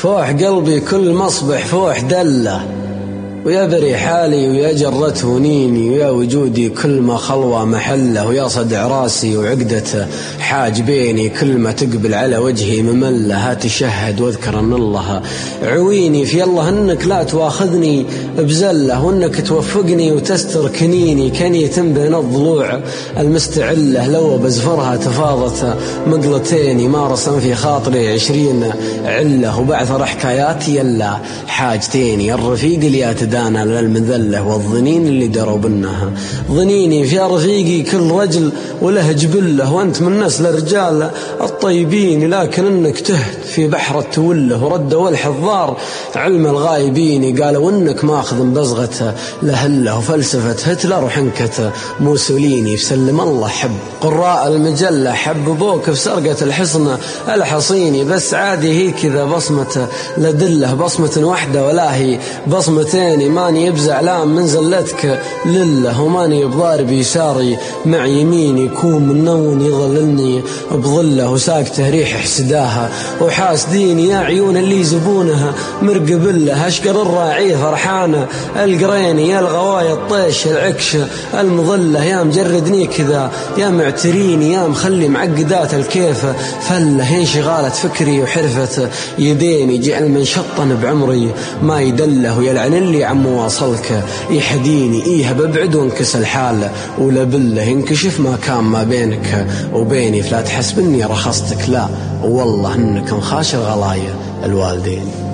فوح قلبي كل مصبح فوح دله، ويا بري حالي ويا جرته نيني، ويا وجودي كل ما خلوى محله، ويا صدع راسي وعقدته حاج بيني، كل ما تقبل على وجهي ممله. هات شهد واذكر ان الله عويني، في الله انك لا تواخذني بزله، وانك توفقني وتستر كنيني، كنية بين الضلوع المستعله، لو بزفرها تفاضت مقلتين، ما رسم في خاطري 20 عله، وبعثر حكاياتي يلا حاجتيني، الرفيق اللي دانا للمذلة، والظنين اللي دروا بالنها ظنيني، في رفيقي كل رجل وله جبله، وانت من نسل الرجال الطيبين، لكن انك تهت في بحر التوله، ورد الحضار علم الغايبين، قالوا انك ماخذ بزغته لهله، وفلسفة هتلر وحنكته موسوليني، فسلم الله حب قراء المجلة حببوك في سرقة الحصن الحصيني، بس عادي هي كذا بصمة لدله، بصمة واحدة ولا هي بصمتين، ماني بزعلان من زلتك لله، وماني بضارب يساري مع يميني، يكون من نون يظللني بظله، وساقته ريح حسداها وحاسديني، يا عيون اللي يزبونها مرقبله، اشكر الراعي فرحانه القريني، يا الغواية الطيش العكش المظله، يا مجردني كذا يا معتريني، يا مخلي معقدات الكيفه فله، انشغالة فكري وحرفة يديني، جعل من شطن بعمري ما يدله، ويلعن اللي عم واصلك يحديني، ايه ببعد وانكس الحال ولا بالله ينكشف ما كان ما بينك وبيني، فلا تحسب اني رخصتك لا والله انك مخاشر غلايا الوالدين.